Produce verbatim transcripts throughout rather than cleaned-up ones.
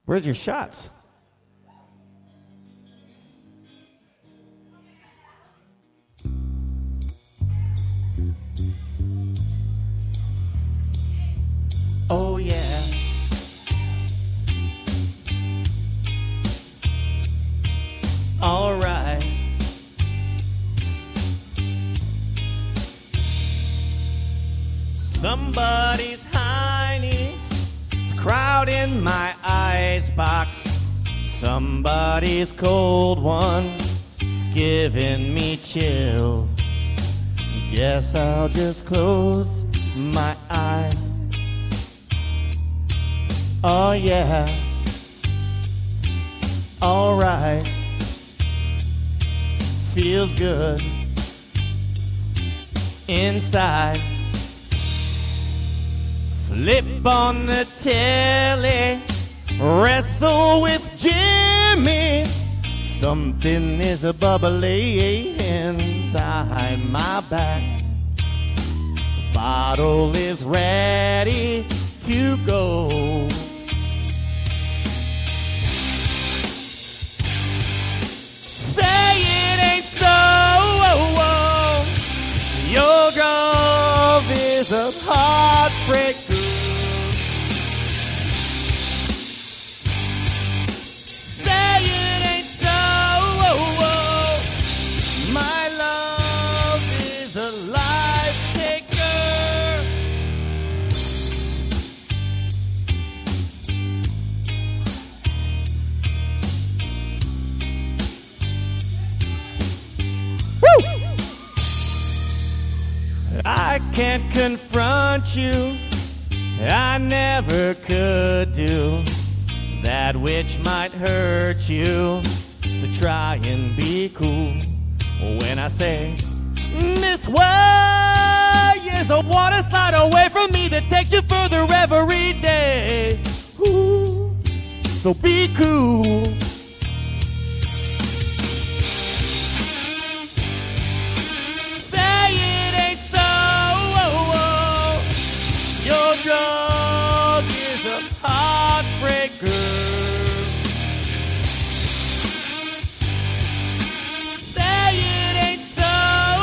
Where's your shots? Oh yeah. All right. Somebody's hiney is crowding my icebox. Somebody's cold one is giving me chills. Guess I'll just close my eyes. Oh yeah, alright, feels good inside. Flip on the telly, wrestle with Jimmy. Something is a bubbling inside my back. The bottle is ready to go. Say it ain't so. Your love is a heartbreaker. Say it ain't so. My love is a life taker. I can't confront you, I never could do that which might hurt you. So try and be cool when I say this way is a water slide away from me that takes you further every day. Ooh, so be cool. Your drug is a heartbreaker. Say it ain't so.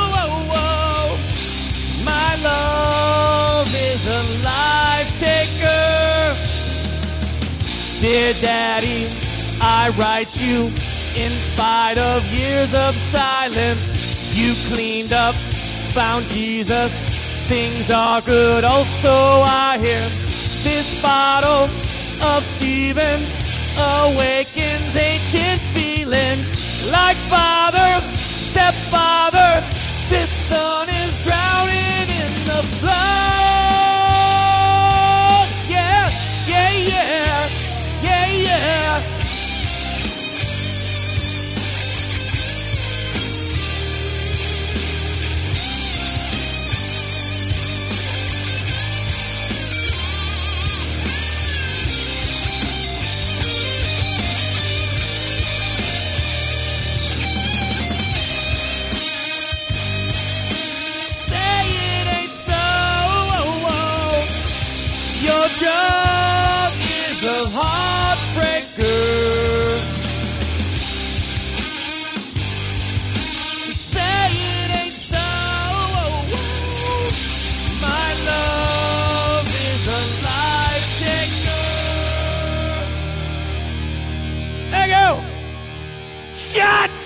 My love is a life taker. Dear Daddy, I write you in spite of years of silence. You cleaned up, found Jesus. Things are good, also I hear this bottle of Stephen awakens ancient feelings. Like father, stepfather, this son is drowning in the flood. Yeah, yeah, yeah, yeah, yeah. Your drug is a heartbreaker. Say it ain't so. My love is a life taker. There you go. Shot.